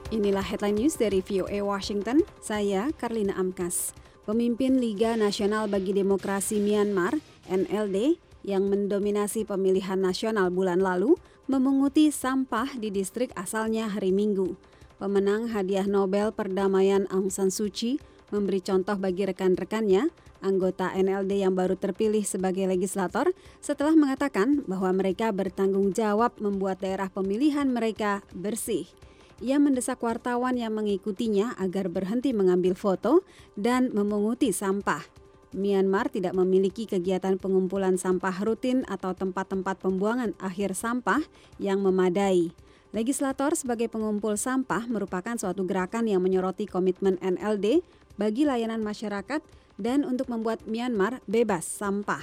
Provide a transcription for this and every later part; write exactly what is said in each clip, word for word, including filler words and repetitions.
Inilah headline news dari V O A Washington, saya Karlina Amkas. Pemimpin Liga Nasional Bagi Demokrasi Myanmar, N L D, yang mendominasi pemilihan nasional bulan lalu, memunguti sampah di distrik asalnya hari Minggu. Pemenang hadiah Nobel Perdamaian Aung San Suu Kyi memberi contoh bagi rekan-rekannya, anggota N L D yang baru terpilih sebagai legislator, setelah mengatakan bahwa mereka bertanggung jawab membuat daerah pemilihan mereka bersih. Ia mendesak wartawan yang mengikutinya agar berhenti mengambil foto dan memunguti sampah. Myanmar tidak memiliki kegiatan pengumpulan sampah rutin atau tempat-tempat pembuangan akhir sampah yang memadai. Legislator sebagai pengumpul sampah merupakan suatu gerakan yang menyoroti komitmen N L D bagi layanan masyarakat dan untuk membuat Myanmar bebas sampah.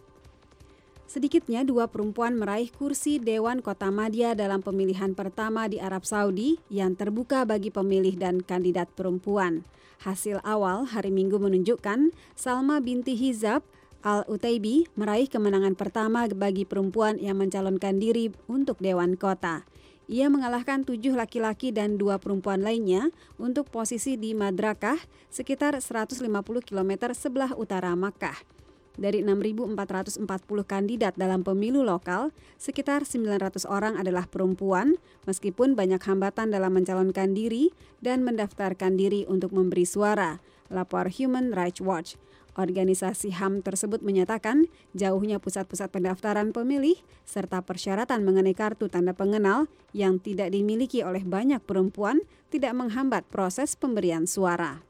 Sedikitnya dua perempuan meraih kursi Dewan Kota Madya dalam pemilihan pertama di Arab Saudi yang terbuka bagi pemilih dan kandidat perempuan. Hasil awal hari Minggu menunjukkan Salma binti Hizab Al-Utaibi meraih kemenangan pertama bagi perempuan yang mencalonkan diri untuk Dewan Kota. Ia mengalahkan tujuh laki-laki dan dua perempuan lainnya untuk posisi di Madrakah sekitar seratus lima puluh kilometer sebelah utara Makkah. Dari enam ribu empat ratus empat puluh kandidat dalam pemilu lokal, sekitar sembilan ratus orang adalah perempuan, meskipun banyak hambatan dalam mencalonkan diri dan mendaftarkan diri untuk memberi suara, lapor Human Rights Watch. Organisasi H A M tersebut menyatakan jauhnya pusat-pusat pendaftaran pemilih serta persyaratan mengenai kartu tanda pengenal yang tidak dimiliki oleh banyak perempuan tidak menghambat proses pemberian suara.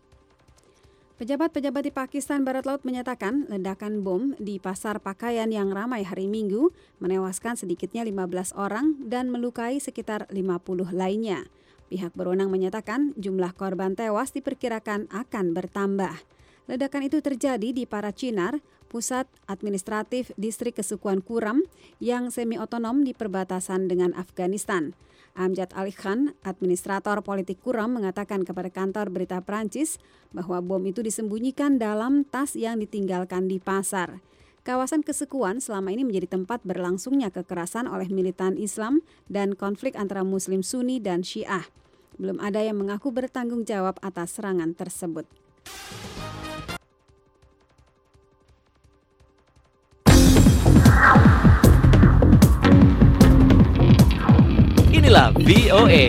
Pejabat-pejabat di Pakistan Barat Laut menyatakan ledakan bom di pasar pakaian yang ramai hari Minggu menewaskan sedikitnya lima belas orang dan melukai sekitar lima puluh lainnya. Pihak berwenang menyatakan jumlah korban tewas diperkirakan akan bertambah. Ledakan itu terjadi di Parachinar, pusat administratif distrik kesukuan Kuram yang semi-otonom di perbatasan dengan Afghanistan. Amjad Ali Khan, administrator politik Kuram, mengatakan kepada kantor berita Prancis bahwa bom itu disembunyikan dalam tas yang ditinggalkan di pasar. Kawasan kesukuan selama ini menjadi tempat berlangsungnya kekerasan oleh militan Islam dan konflik antara Muslim Sunni dan Syiah. Belum ada yang mengaku bertanggung jawab atas serangan tersebut. Inilah V O A.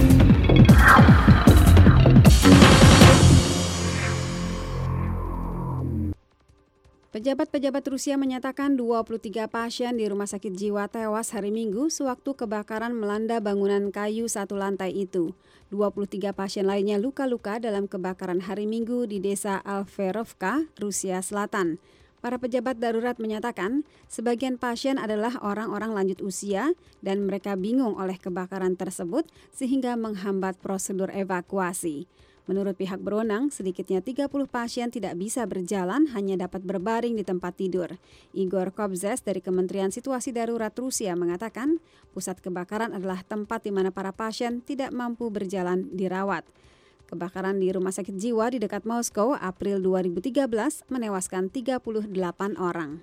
Pejabat-pejabat Rusia menyatakan dua puluh tiga pasien di rumah sakit jiwa tewas hari Minggu sewaktu kebakaran melanda bangunan kayu satu lantai itu. dua puluh tiga pasien lainnya luka-luka dalam kebakaran hari Minggu di desa Alferovka, Rusia Selatan. Para pejabat darurat menyatakan sebagian pasien adalah orang-orang lanjut usia dan mereka bingung oleh kebakaran tersebut sehingga menghambat prosedur evakuasi. Menurut pihak berwenang, sedikitnya tiga puluh pasien tidak bisa berjalan, hanya dapat berbaring di tempat tidur. Igor Kobzes dari Kementerian Situasi Darurat Rusia mengatakan pusat kebakaran adalah tempat di mana para pasien tidak mampu berjalan dirawat. Kebakaran di rumah sakit jiwa di dekat Moskow April dua ribu tiga belas menewaskan tiga puluh delapan orang.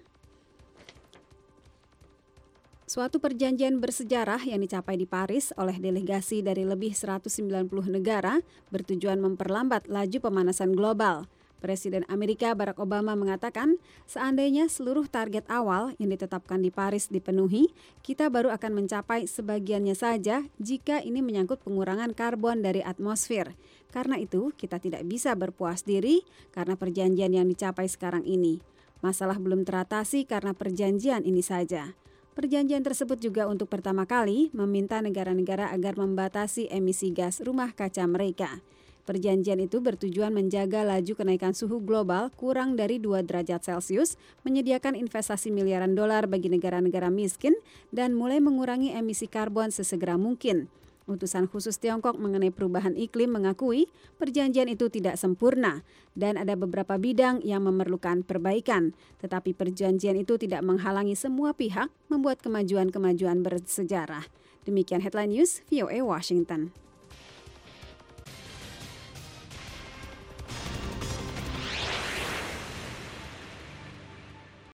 Suatu perjanjian bersejarah yang dicapai di Paris oleh delegasi dari lebih seratus sembilan puluh negara bertujuan memperlambat laju pemanasan global. Presiden Amerika Barack Obama mengatakan, seandainya seluruh target awal yang ditetapkan di Paris dipenuhi, kita baru akan mencapai sebagiannya saja jika ini menyangkut pengurangan karbon dari atmosfer. Karena itu, kita tidak bisa berpuas diri karena perjanjian yang dicapai sekarang ini. Masalah belum teratasi karena perjanjian ini saja. Perjanjian tersebut juga untuk pertama kali meminta negara-negara agar membatasi emisi gas rumah kaca mereka. Perjanjian itu bertujuan menjaga laju kenaikan suhu global kurang dari dua derajat Celcius, menyediakan investasi miliaran dolar bagi negara-negara miskin, dan mulai mengurangi emisi karbon sesegera mungkin. Utusan khusus Tiongkok mengenai perubahan iklim mengakui perjanjian itu tidak sempurna dan ada beberapa bidang yang memerlukan perbaikan. Tetapi perjanjian itu tidak menghalangi semua pihak membuat kemajuan-kemajuan bersejarah. Demikian headline news V O A Washington.